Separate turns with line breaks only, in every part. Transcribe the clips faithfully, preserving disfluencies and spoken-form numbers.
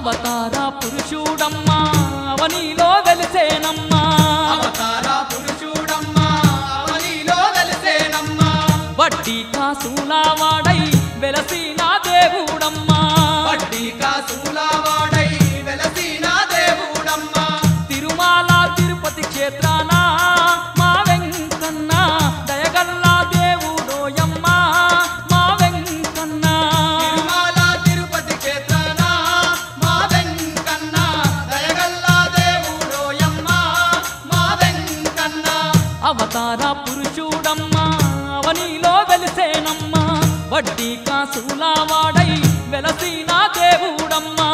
అవతార పురుషుడమ్మా అవనిలో వెలిసేనమ్మా
అవతార పురుషుడమ్మా అవనిలో వెలిసేనమ్మా
వడ్డీ కాసుల వాడై వెలసిన దేవుడమ్మా
వడ్డీ కాసుల వాడై వెలసిన దేవుడమ్మా
తిరుమల తిరుపతి క్షేత్రాన మా వెంకన్న దయగల్ల దేవుడోయమ్మా మా వెంకన్న
తిరుమల తిరుపతి క్షేత్రాన మా వెంకన్న దయగల్ల దేవుడోయమ్మా మా వెంకన్న
అవతార పురుషుడమ్మా అవనిలో వెలిసేనమ్మా వడ్డీ కాసుల వాడై వెలసిన దేవుడమ్మా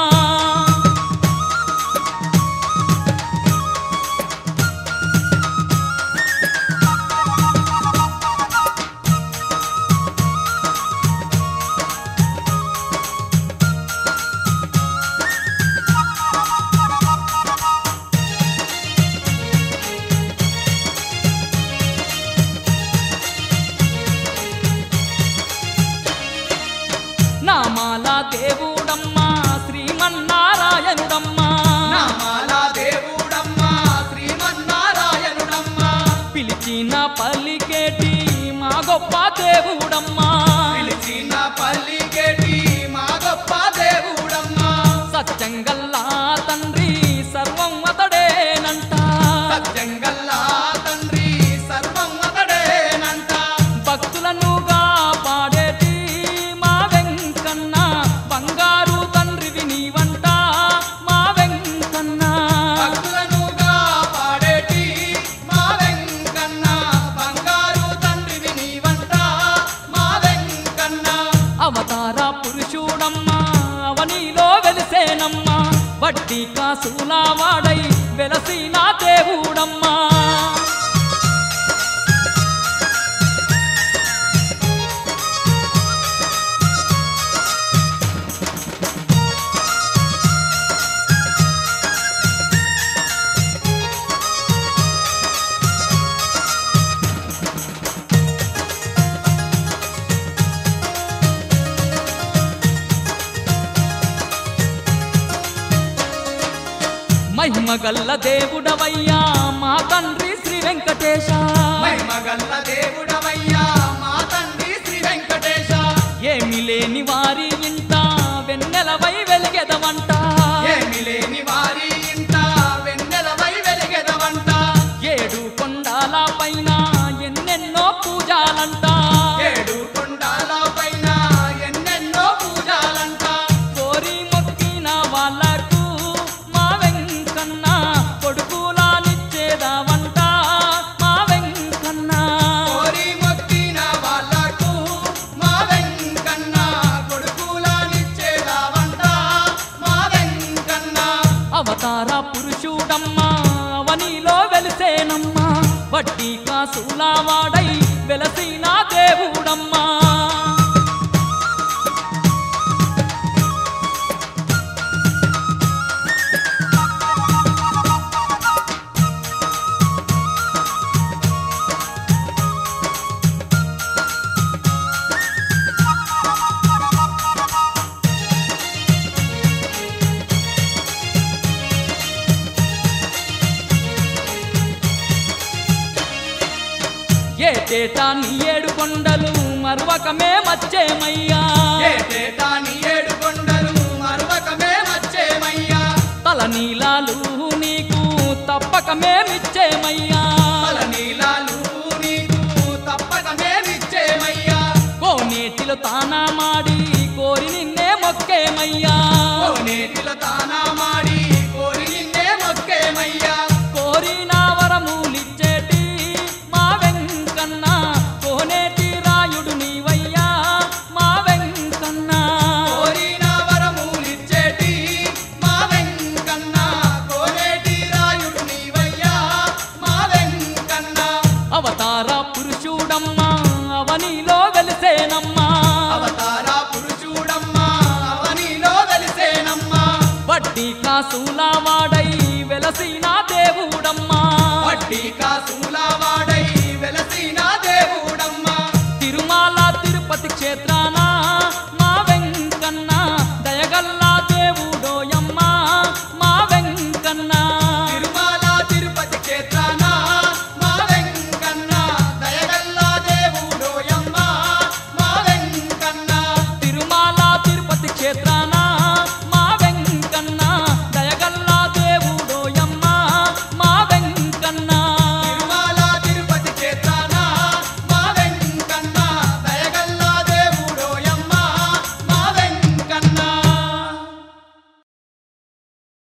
నామాల దేవుడమ్మా శ్రీమన్నారాయణుడమ్మా
నామాల దేవుడమ్మా శ్రీమన్నారాయణుడమ్మా
పిలిచిన పల్లికేటి మా గొప్ప దేవుడమ్మా
పిలిచిన పల్లికేటి మా గొప్ప దేవుడమ్మా
సత్యంగల్లా తండ్రి సర్వం అతడేనంట
సత్యంగల్లా తండ్రి సర్వం అతడేనంట
భక్తులను కాపాడేటి మా వెంకన్న బంగారు తండ్రివి నీవంట మా వెంకన్న
భక్తులను కాపాడేటి మా వెంకన్న బంగారు తండ్రివి నీవంట మా వెంకన్న
అవతార పురుషుడమ్మా అవనిలో వెలిసేనమ్మా వడ్డీ కాసుల వాడై వెలసిన దేవుడమ్మా మహిమగల్ల దేవుడవయ్యా మా తండ్రి శ్రీ వెంకటేశ
మహిమగల్ల దేవుడవయ్యా మా తండ్రి శ్రీ వెంకటేశ
ఏమి లేని వారి ఇంట వెన్నెలవై వెలిగెదవంట
ఏమి లేని వారి ఇంట వెన్నెలవై వెలిగెదవంట
ఏడు కొండాల పైన ఎన్నెన్నో పూజాలంట
ఏడు కొండాల పైన ఎన్నెన్నో పూజాలంట
కోరి మొక్కిన వాళ్ళకు మా వెంకన్న కొడుకులానిచ్చేదావంట మా వెంకన్న
కోరి మొక్కిన వాళ్ళకు మా వెంకన్న కొడుకులానిచ్చేదావంట మా వెంకన్న
అవతార పురుషుడమ్మా అవనిలో వెలిసేనమ్మా వడ్డీ కాసుల వాడై వెలసిన దేవుడమ్మా ఏటేటా నీ ఏడు కొండలు మరవకమే మచ్చేమయ్యా
ఏటేటా నీ ఏడు కొండలు మరవకమే మచ్చేమయ్యా
తల నీలాలు నీకు తప్పకమే మిచ్చేమయ్యా
తల నీలాలు నీకు తప్పకమే నిచ్చేమయ్యా
కోనేటిలో తానా మాడి కోరి నిన్నే మొక్కేమయ్యా
కోనేటిలో తానా మాడి కోరి నిన్నే మొక్కేమయ్యా
కోరిన వరములిచ్చేటి మా వెంకన్న కోనేటి రాయుడు నీవయ్యా మా వెంకన్న
కోరిన వరములిచ్చేటి మా వెంకన్న కోనేటి రాయుడు నీవయ్యా మా వెంకన్న
అవతార పురుషుడమ్మా అవనిలో వెలిసేనమ్మా
అవతార పురుషుడమ్మా అవనిలో వెలిసేనమ్మా
వడ్డీ కాసుల వాడై వెలసిన దేవుడమ్మా
వడ్డీ కాసు